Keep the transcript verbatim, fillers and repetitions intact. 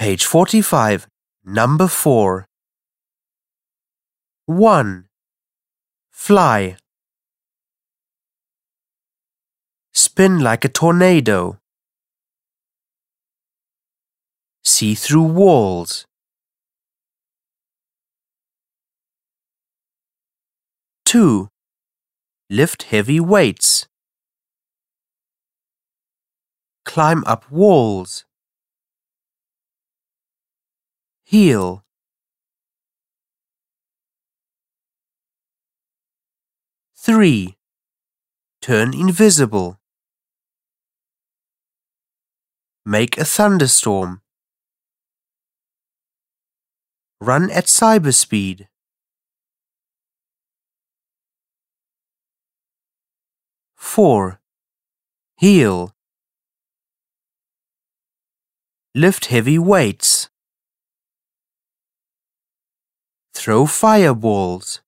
Page forty-five, number four. one. Fly. Spin like a tornado. See through walls. two. Lift heavy weights. Climb up walls. Heal. three. Turn invisible. Make a thunderstorm. Run at cyberspeed. four. Heal. Lift heavy weights. Throw fireballs.